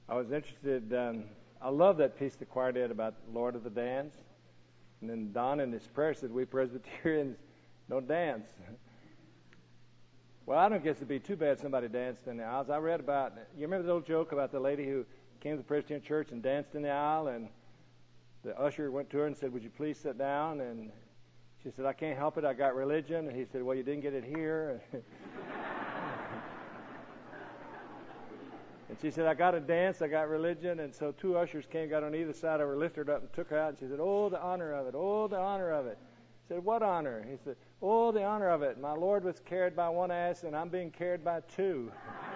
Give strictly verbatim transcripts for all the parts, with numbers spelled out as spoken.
I was interested. Um, I love that piece the choir did about Lord of the Dance. And then Don in his prayer said, we Presbyterians don't dance. Well, I don't guess it'd be too bad if somebody danced in the aisles. I read about, you remember the old joke about the lady who came to the Presbyterian church and danced in the aisle, and the usher went to her and said, would you please sit down? And she said, I can't help it, I got religion. And he said, well, you didn't get it here. And she said, I got to dance, I got religion. And so two ushers came, got on either side of her, lifted her up and took her out. And she said, oh, the honor of it, oh, the honor of it. He said, what honor? He said, oh, the honor of it. My Lord was carried by one ass, and I'm being carried by two.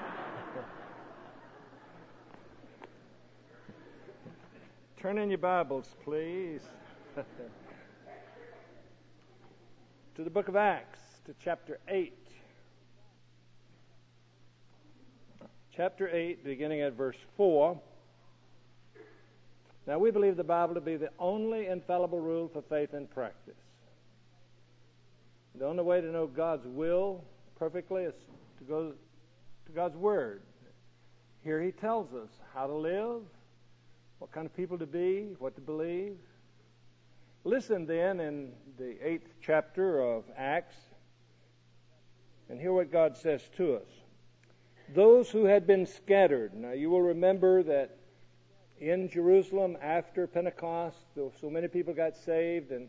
Turn in your Bibles, please, to the book of Acts, to chapter eight. Chapter eight, beginning at verse four. Now, we believe the Bible to be the only infallible rule for faith and practice. The only way to know God's will perfectly is to go to God's Word. Here He tells us how to live, what kind of people to be, what to believe. Listen then in the eighth chapter of Acts and hear what God says to us. Those who had been scattered. Now you will remember that in Jerusalem after Pentecost, so many people got saved, and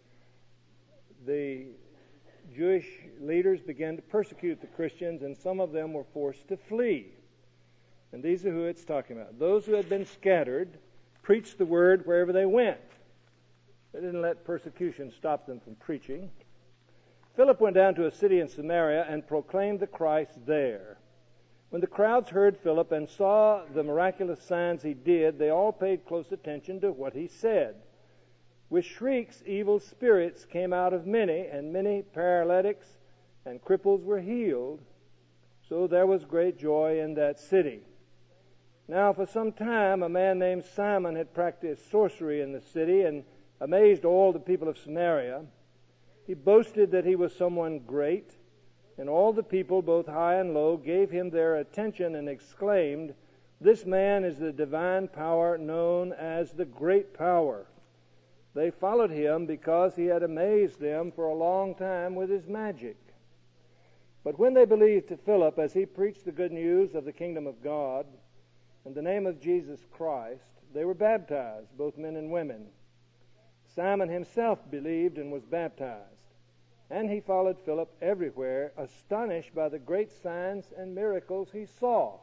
the Jewish leaders began to persecute the Christians, and some of them were forced to flee. And these are who it's talking about. Those who had been scattered preached the word wherever they went. They didn't let persecution stop them from preaching. Philip went down to a city in Samaria and proclaimed the Christ there. When the crowds heard Philip and saw the miraculous signs he did, they all paid close attention to what he said. With shrieks, evil spirits came out of many, and many paralytics and cripples were healed. So there was great joy in that city. Now for some time a man named Simon had practiced sorcery in the city and amazed all the people of Samaria. He boasted that he was someone great. And all the people, both high and low, gave him their attention and exclaimed, this man is the divine power known as the great power. They followed him because he had amazed them for a long time with his magic. But when they believed to Philip as he preached the good news of the kingdom of God in the name of Jesus Christ, they were baptized, both men and women. Simon himself believed and was baptized. And he followed Philip everywhere, astonished by the great signs and miracles he saw.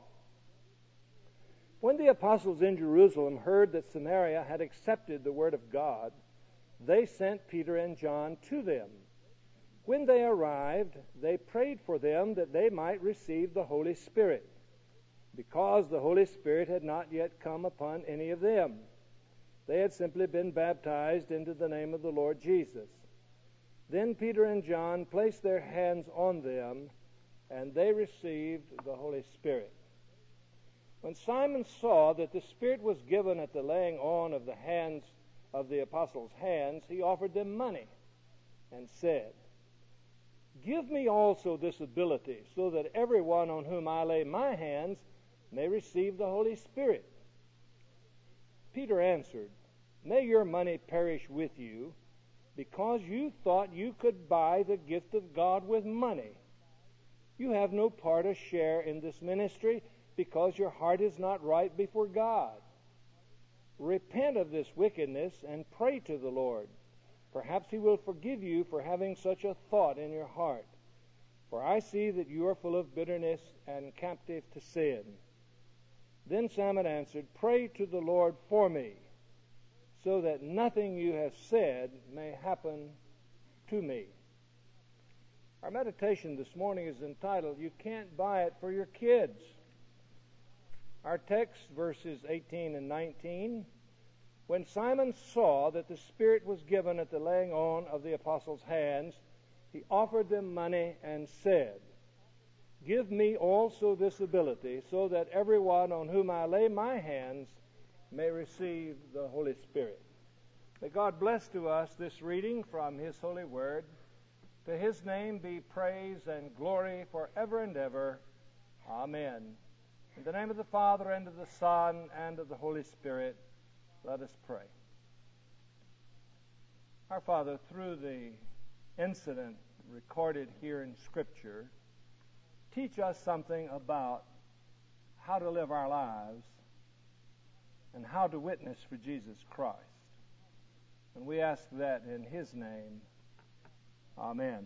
When the apostles in Jerusalem heard that Samaria had accepted the word of God, they sent Peter and John to them. When they arrived, they prayed for them that they might receive the Holy Spirit, because the Holy Spirit had not yet come upon any of them. They had simply been baptized into the name of the Lord Jesus. Then Peter and John placed their hands on them, and they received the Holy Spirit. When Simon saw that the Spirit was given at the laying on of the hands of the apostles' hands, he offered them money and said, give me also this ability, so that everyone on whom I lay my hands may receive the Holy Spirit. Peter answered, may your money perish with you, because you thought you could buy the gift of God with money. You have no part or share in this ministry, because your heart is not right before God. Repent of this wickedness and pray to the Lord. Perhaps He will forgive you for having such a thought in your heart. For I see that you are full of bitterness and captive to sin. Then Simon answered, pray to the Lord for me, so that nothing you have said may happen to me. Our meditation this morning is entitled, You Can't Buy It for Your Kids. Our text, verses eighteen and nineteen. When Simon saw that the Spirit was given at the laying on of the apostles' hands, he offered them money and said, give me also this ability, so that everyone on whom I lay my hands may receive the Holy Spirit. May God bless to us this reading from His holy word. To His name be praise and glory forever and ever. Amen. In the name of the Father, and of the Son, and of the Holy Spirit, let us pray. Our Father, through the incident recorded here in Scripture, teach us something about how to live our lives and how to witness for Jesus Christ. And we ask that in His name. Amen.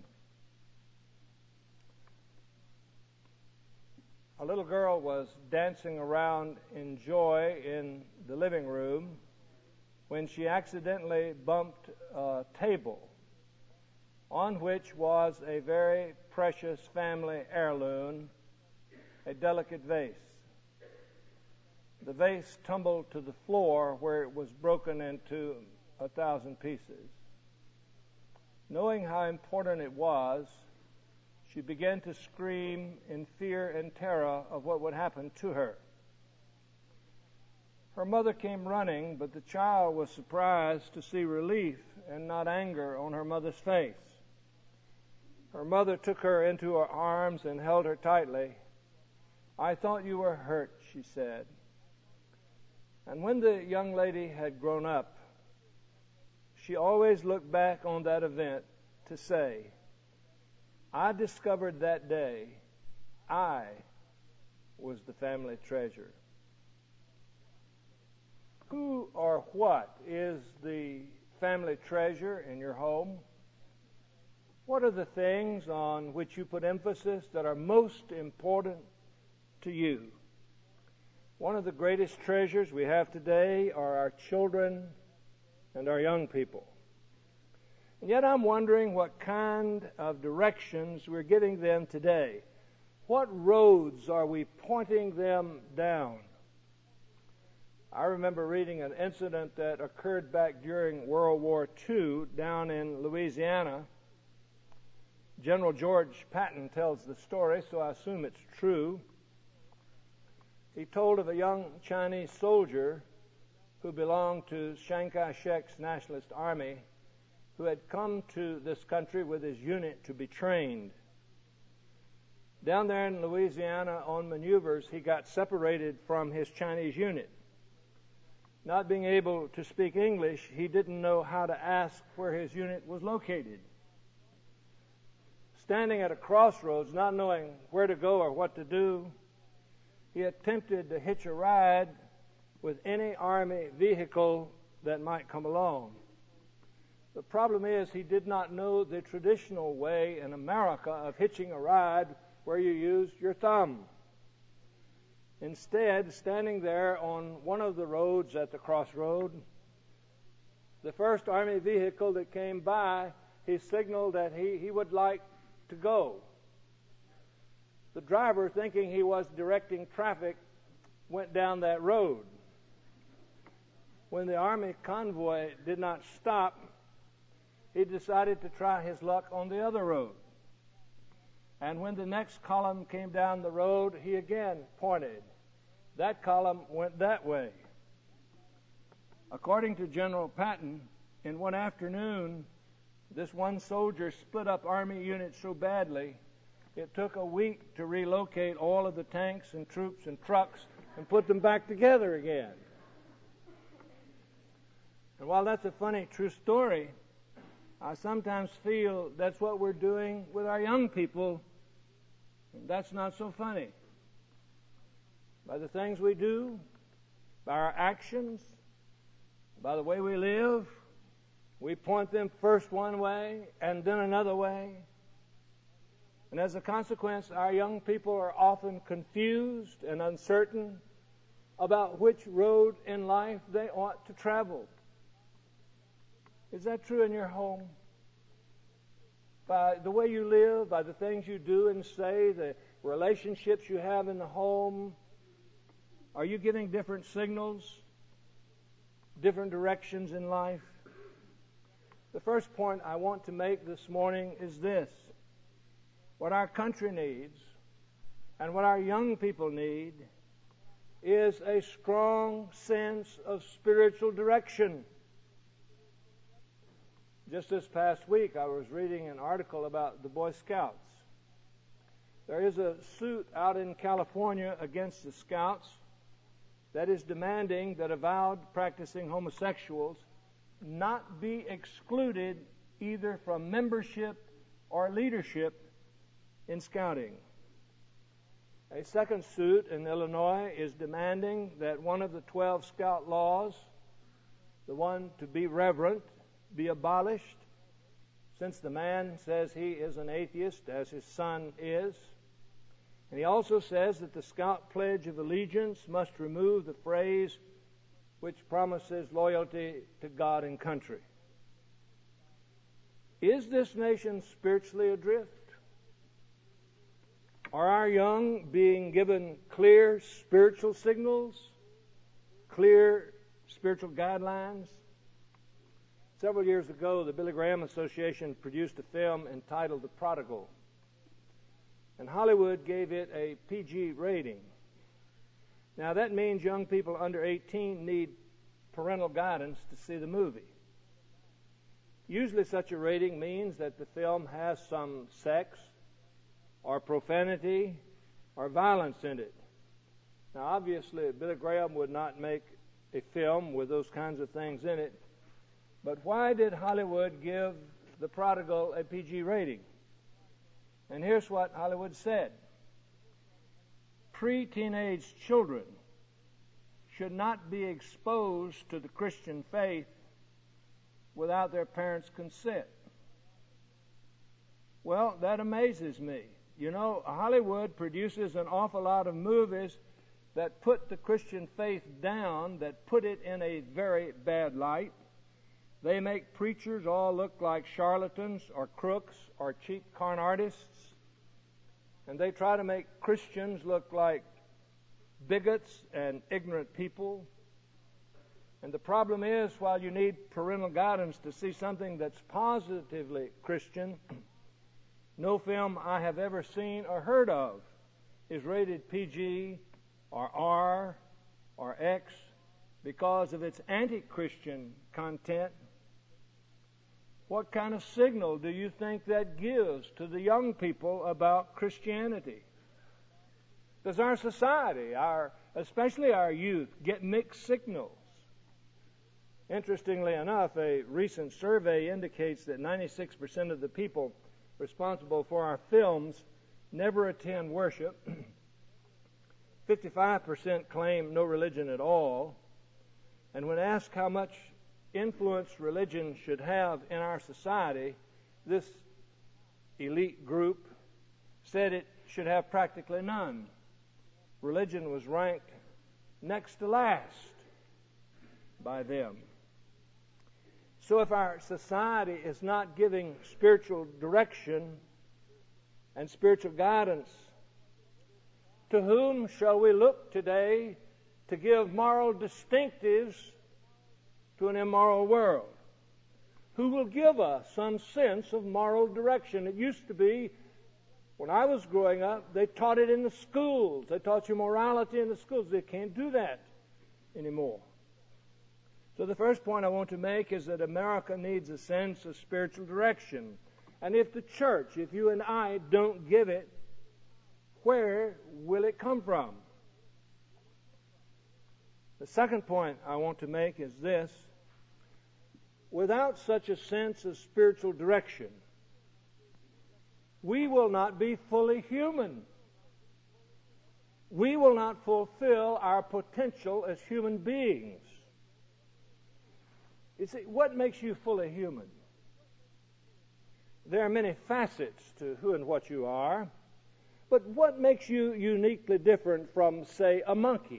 A little girl was dancing around in joy in the living room when she accidentally bumped a table on which was a very precious family heirloom, a delicate vase. The vase tumbled to the floor where it was broken into a thousand pieces. Knowing how important it was, she began to scream in fear and terror of what would happen to her. Her mother came running, but the child was surprised to see relief and not anger on her mother's face. Her mother took her into her arms and held her tightly. "I thought you were hurt," she said. And when the young lady had grown up, she always looked back on that event to say, "I discovered that day I was the family treasure." Who or what is the family treasure in your home? What are the things on which you put emphasis that are most important to you? One of the greatest treasures we have today are our children and our young people. And yet I'm wondering what kind of directions we're giving them today. What roads are we pointing them down? I remember reading an incident that occurred back during World War Two down in Louisiana. General George Patton tells the story, so I assume it's true. He told of a young Chinese soldier who belonged to Chiang Kai-shek's Nationalist Army who had come to this country with his unit to be trained. Down there in Louisiana on maneuvers, he got separated from his Chinese unit. Not being able to speak English, he didn't know how to ask where his unit was located. Standing at a crossroads, not knowing where to go or what to do, he attempted to hitch a ride with any Army vehicle that might come along. The problem is he did not know the traditional way in America of hitching a ride where you used your thumb. Instead, standing there on one of the roads at the crossroad, the first Army vehicle that came by, he signaled that he, he would like to go. The driver, thinking he was directing traffic, went down that road. When the Army convoy did not stop, he decided to try his luck on the other road. And when the next column came down the road, he again pointed. That column went that way. According to General Patton, in one afternoon, this one soldier split up Army units so badly, it took a week to relocate all of the tanks and troops and trucks and put them back together again. And while that's a funny, true story, I sometimes feel that's what we're doing with our young people. And that's not so funny. By the things we do, by our actions, by the way we live, we point them first one way and then another way. And as a consequence, our young people are often confused and uncertain about which road in life they ought to travel. Is that true in your home? By the way you live, by the things you do and say, the relationships you have in the home, are you giving different signals, different directions in life? The first point I want to make this morning is this. What our country needs and what our young people need is a strong sense of spiritual direction. Just this past week, I was reading an article about the Boy Scouts. There is a suit out in California against the Scouts that is demanding that avowed practicing homosexuals not be excluded either from membership or leadership in Scouting. A second suit in Illinois is demanding that one of the twelve Scout laws, the one to be reverent, be abolished, since the man says he is an atheist, as his son is. And he also says that the Scout Pledge of Allegiance must remove the phrase which promises loyalty to God and country. Is this nation spiritually adrift? Are our young being given clear spiritual signals, clear spiritual guidelines? Several years ago, the Billy Graham Association produced a film entitled The Prodigal, and Hollywood gave it a P G rating. Now, that means young people under eighteen need parental guidance to see the movie. Usually such a rating means that the film has some sex or profanity or violence in it. Now, obviously, Billy Graham would not make a film with those kinds of things in it. But why did Hollywood give The Prodigal a P G rating? And here's what Hollywood said. Pre-teenage children should not be exposed to the Christian faith without their parents' consent. Well, that amazes me. You know, Hollywood produces an awful lot of movies that put the Christian faith down, that put it in a very bad light. They make preachers all look like charlatans or crooks or cheap con artists. And they try to make Christians look like bigots and ignorant people. And the problem is, while you need parental guidance to see something that's positively Christian, no film I have ever seen or heard of is rated P G or R or X because of its anti-Christian content. What kind of signal do you think that gives to the young people about Christianity? Does our society, our especially our youth, get mixed signals? Interestingly enough, a recent survey indicates that ninety-six percent of the people responsible for our films never attend worship. fifty-five percent claim no religion at all. And when asked how much influence religion should have in our society, this elite group said it should have practically none. Religion was ranked next to last by them. So if our society is not giving spiritual direction and spiritual guidance, to whom shall we look today to give moral distinctives to an immoral world? Who will give us some sense of moral direction? It used to be, when I was growing up, they taught it in the schools. They taught you morality in the schools. They can't do that anymore. So the first point I want to make is that America needs a sense of spiritual direction. And if the church, if you and I don't give it, where will it come from? The second point I want to make is this. Without such a sense of spiritual direction, we will not be fully human. We will not fulfill our potential as human beings. You see, what makes you fully human? There are many facets to who and what you are, but what makes you uniquely different from, say, a monkey?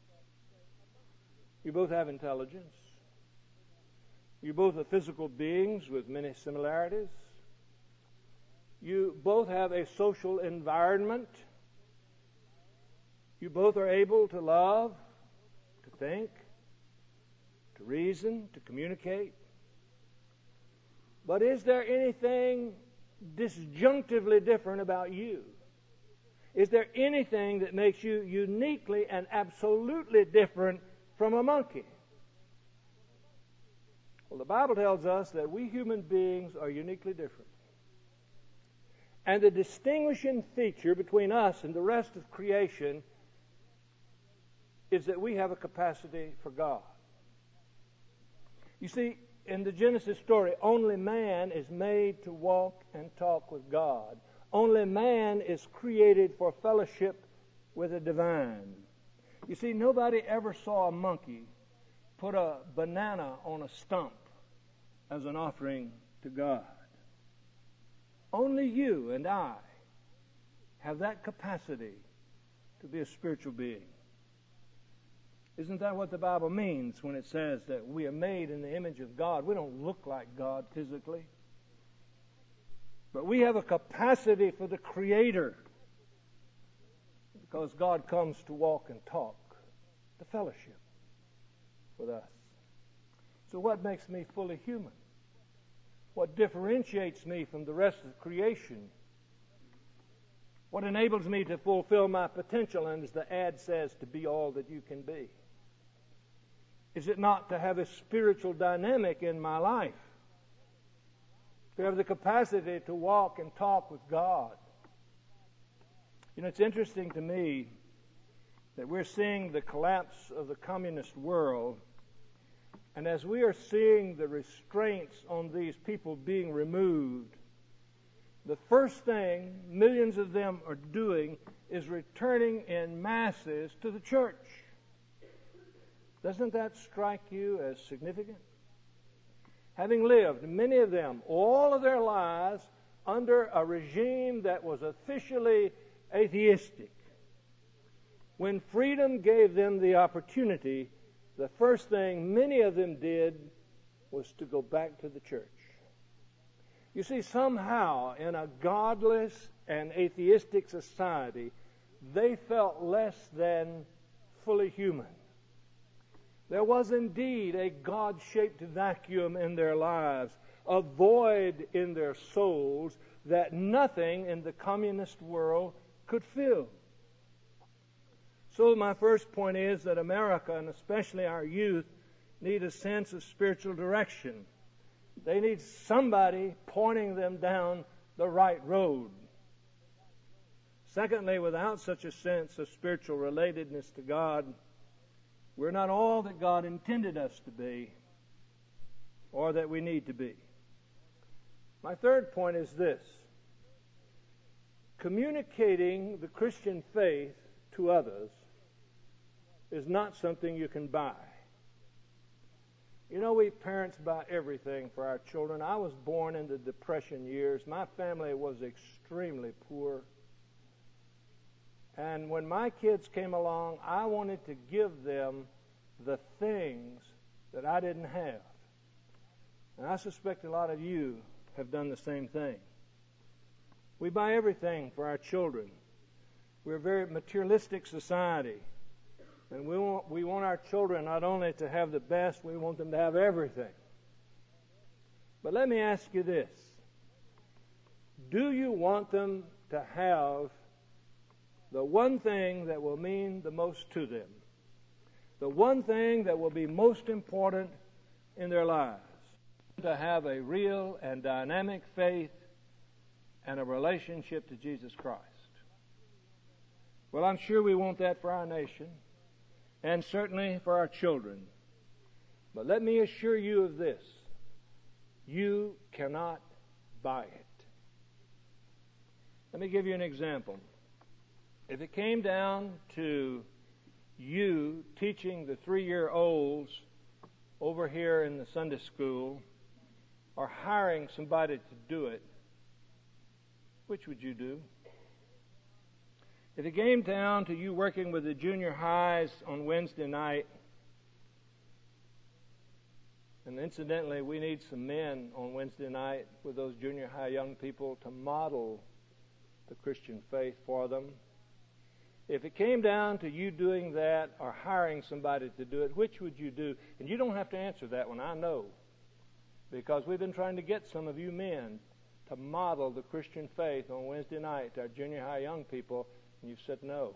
You both have intelligence. You both are physical beings with many similarities. You both have a social environment. You both are able to love, to think, to reason, to communicate. But is there anything disjunctively different about you? Is there anything that makes you uniquely and absolutely different from a monkey? Well, the Bible tells us that we human beings are uniquely different. And the distinguishing feature between us and the rest of creation is that we have a capacity for God. You see, in the Genesis story, only man is made to walk and talk with God. Only man is created for fellowship with the divine. You see, nobody ever saw a monkey put a banana on a stump as an offering to God. Only you and I have that capacity to be a spiritual being. Isn't that what the Bible means when it says that we are made in the image of God? We don't look like God physically, but we have a capacity for the Creator, because God comes to walk and talk, to fellowship with us. So what makes me fully human? What differentiates me from the rest of creation? What enables me to fulfill my potential, and as the ad says, to be all that you can be? Is it not to have a spiritual dynamic in my life? To have the capacity to walk and talk with God? You know, it's interesting to me that we're seeing the collapse of the communist world, and as we are seeing the restraints on these people being removed, the first thing millions of them are doing is returning in masses to the church. Doesn't that strike you as significant? Having lived, many of them, all of their lives under a regime that was officially atheistic, when freedom gave them the opportunity, the first thing many of them did was to go back to the church. You see, somehow in a godless and atheistic society, they felt less than fully human. There was indeed a God-shaped vacuum in their lives, a void in their souls that nothing in the communist world could fill. So my first point is that America, and especially our youth, need a sense of spiritual direction. They need somebody pointing them down the right road. Secondly, without such a sense of spiritual relatedness to God, we're not all that God intended us to be or that we need to be. My third point is this: communicating the Christian faith to others is not something you can buy. You know, we parents buy everything for our children. I was born in the Depression years. My family was extremely poor. And when my kids came along, I wanted to give them the things that I didn't have. And I suspect a lot of you have done the same thing. We buy everything for our children. We're a very materialistic society. And we want, we want our children not only to have the best, we want them to have everything. But let me ask you this: do you want them to have the one thing that will mean the most to them? The one thing that will be most important in their lives? To have a real and dynamic faith and a relationship to Jesus Christ. Well, I'm sure we want that for our nation, and certainly for our children. But let me assure you of this: you cannot buy it. Let me give you an example. If it came down to you teaching the three-year-olds over here in the Sunday school, or hiring somebody to do it, which would you do? If it came down to you working with the junior highs on Wednesday night, and incidentally, we need some men on Wednesday night with those junior high young people to model the Christian faith for them. If it came down to you doing that or hiring somebody to do it, which would you do? And you don't have to answer that one, I know, because we've been trying to get some of you men to model the Christian faith on Wednesday night to our junior high young people, and you've said no.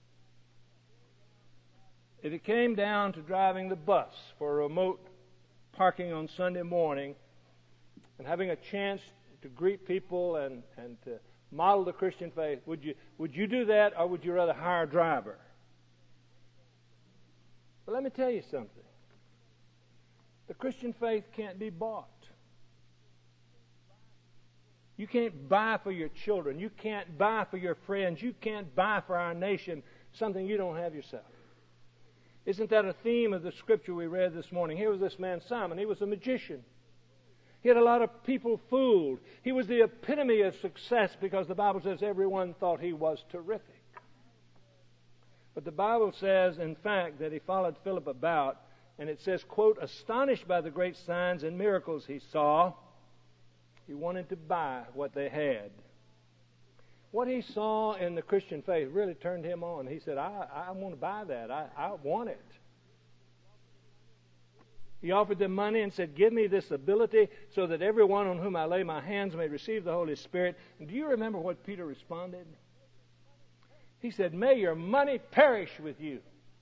If it came down to driving the bus for a remote parking on Sunday morning and having a chance to greet people and, and to Model the Christian faith. Would you, would you do that, or would you rather hire a driver? But let me tell you something. The Christian faith can't be bought. You can't buy for your children. You can't buy for your friends. You can't buy for our nation something you don't have yourself. Isn't that a theme of the scripture we read this morning? Here was this man, Simon. He was a magician. He had a lot of people fooled. He was the epitome of success because the Bible says everyone thought he was terrific. But the Bible says, in fact, that he followed Philip about, and it says, quote, astonished by the great signs and miracles he saw, he wanted to buy what they had. What he saw in the Christian faith really turned him on. He said, I, I want to buy that. I, I want it. He offered them money and said, give me this ability so that everyone on whom I lay my hands may receive the Holy Spirit. And do you remember what Peter responded? He said, may your money perish with you.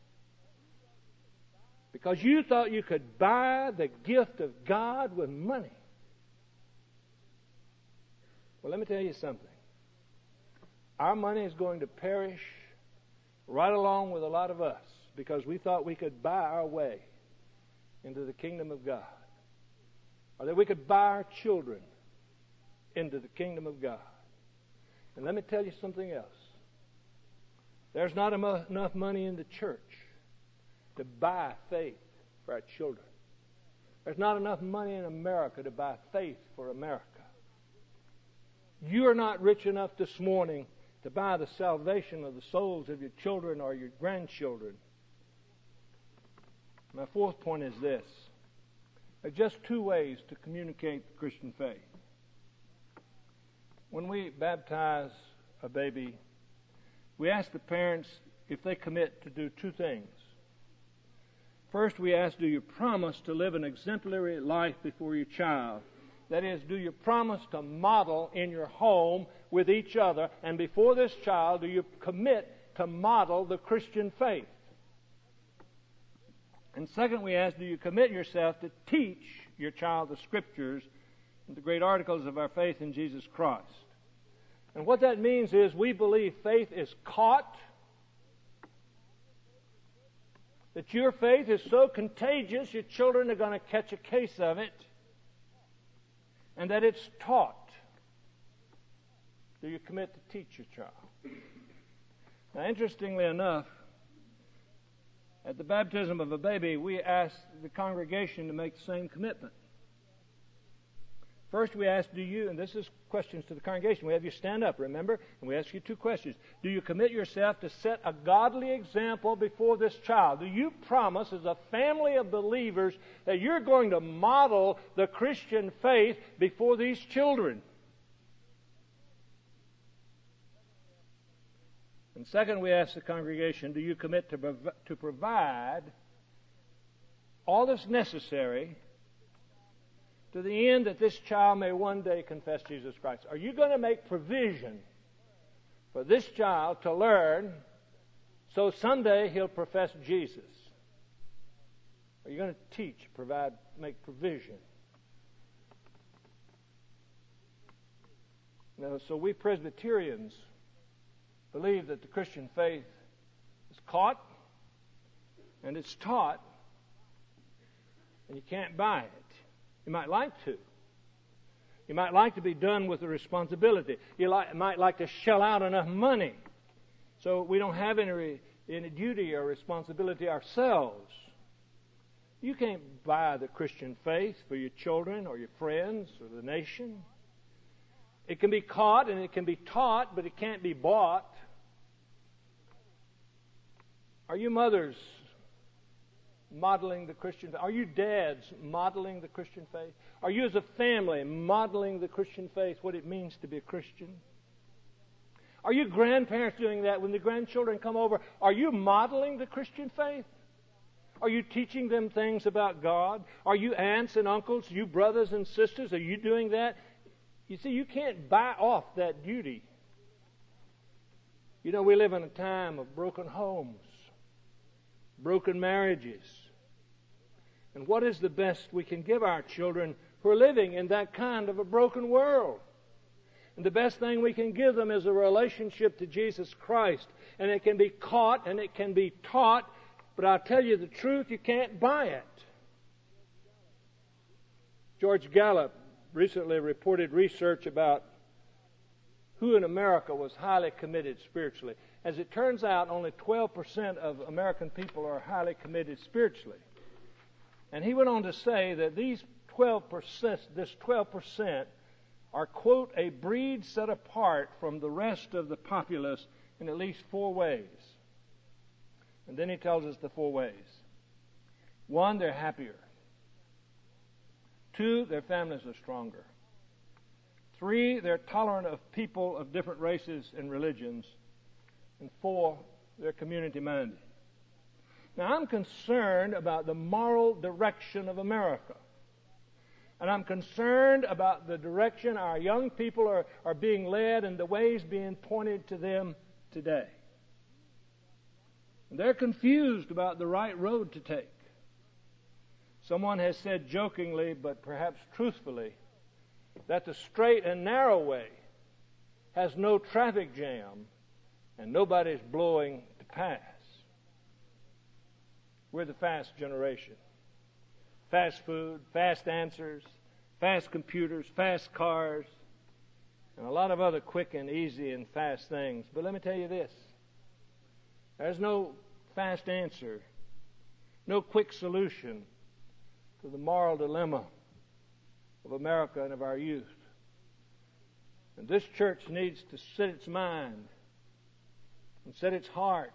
Because you thought you could buy the gift of God with money. Well, let me tell you something. Our money is going to perish right along with a lot of us because we thought we could buy our way into the kingdom of God. Or that we could buy our children into the kingdom of God. And let me tell you something else. There's not enough money in the church to buy faith for our children. There's not enough money in America to buy faith for America. You are not rich enough this morning to buy the salvation of the souls of your children or your grandchildren. My fourth point is this. There are just two ways to communicate the Christian faith. When we baptize a baby, we ask the parents if they commit to do two things. First, we ask, do you promise to live an exemplary life before your child? That is, do you promise to model in your home with each other, and before this child, do you commit to model the Christian faith? And second, we ask, do you commit yourself to teach your child the Scriptures and the great articles of our faith in Jesus Christ? And what that means is we believe faith is caught, that your faith is so contagious your children are going to catch a case of it, and that it's taught. Do you commit to teach your child? Now, interestingly enough, at the baptism of a baby, we ask the congregation to make the same commitment. First, we ask, do you, and this is questions to the congregation. We have you stand up, remember? And we ask you two questions. Do you commit yourself to set a godly example before this child? Do you promise as a family of believers that you're going to model the Christian faith before these children? And second, we ask the congregation, do you commit to, prov- to provide all that's necessary to the end that this child may one day confess Jesus Christ? Are you going to make provision for this child to learn so someday he'll profess Jesus? Are you going to teach, provide, make provision? Now, so we Presbyterians believe that the Christian faith is caught and it's taught, and you can't buy it. You might like to. You might like to be done with the responsibility. You like, might like to shell out enough money so we don't have any, any duty or responsibility ourselves. You can't buy the Christian faith for your children or your friends or the nation. It can be caught and it can be taught, but it can't be bought. Are you mothers modeling the Christian faith? Are you dads modeling the Christian faith? Are you as a family modeling the Christian faith, what it means to be a Christian? Are you grandparents doing that when the grandchildren come over? Are you modeling the Christian faith? Are you teaching them things about God? Are you aunts and uncles, you brothers and sisters, are you doing that? You see, you can't buy off that duty. You know, we live in a time of broken homes, broken marriages. And what is the best we can give our children who are living in that kind of a broken world? And the best thing we can give them is a relationship to Jesus Christ. And it can be caught and it can be taught, but I'll tell you the truth, you can't buy it. George Gallup recently reported research about who in America was highly committed spiritually. As it turns out, only twelve percent of American people are highly committed spiritually. And he went on to say that these twelve percent, this twelve percent are, quote, a breed set apart from the rest of the populace in at least four ways. And then he tells us the four ways. One, they're happier. Two, their families are stronger. Three, they're tolerant of people of different races and religions. And four, they're community-minded. Now, I'm concerned about the moral direction of America. And I'm concerned about the direction our young people are, are being led and the ways being pointed to them today. And they're confused about the right road to take. Someone has said jokingly, but perhaps truthfully, that the straight and narrow way has no traffic jam and nobody's blowing to pass. We're the fast generation. Fast food, fast answers, fast computers, fast cars, and a lot of other quick and easy and fast things. But let me tell you this. There's no fast answer, no quick solution to the moral dilemma of America and of our youth. And this church needs to set its mind and set its heart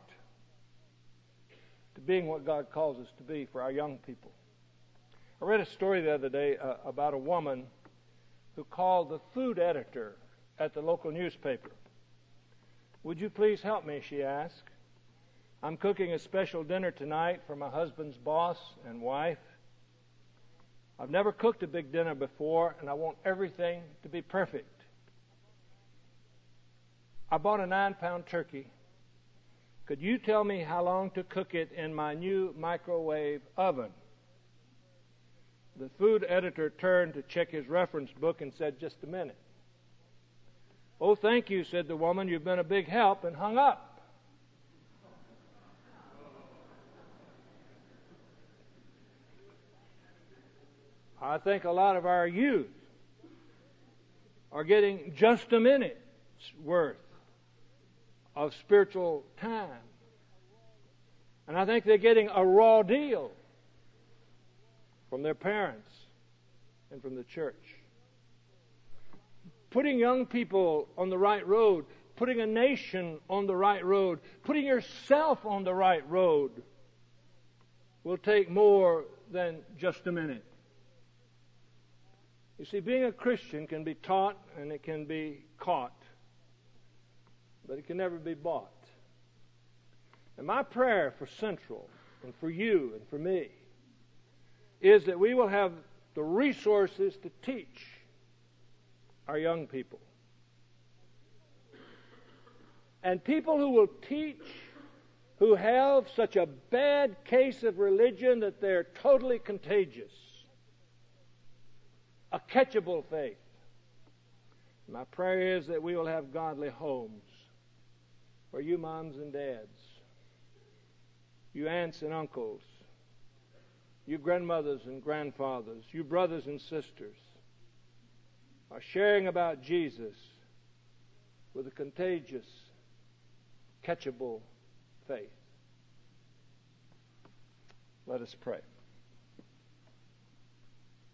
to being what God calls us to be for our young people. I read a story the other day uh, about a woman who called the food editor at the local newspaper. "Would you please help me?" she asked. "I'm cooking a special dinner tonight for my husband's boss and wife. I've never cooked a big dinner before, and I want everything to be perfect. I bought a nine-pound turkey. Could you tell me how long to cook it in my new microwave oven?" The food editor turned to check his reference book and said, "Just a minute." "Oh, thank you," said the woman. "You've been a big help," and hung up. I think a lot of our youth are getting just a minute's worth of spiritual time. And I think they're getting a raw deal from their parents and from the church. Putting young people on the right road, putting a nation on the right road, putting yourself on the right road will take more than just a minute. You see, being a Christian can be taught and it can be caught, but it can never be bought. And my prayer for Central and for you and for me is that we will have the resources to teach our young people. And people who will teach, who have such a bad case of religion that they're totally contagious. A catchable faith. My prayer is that we will have godly homes where you moms and dads, you aunts and uncles, you grandmothers and grandfathers, you brothers and sisters are sharing about Jesus with a contagious, catchable faith. Let us pray.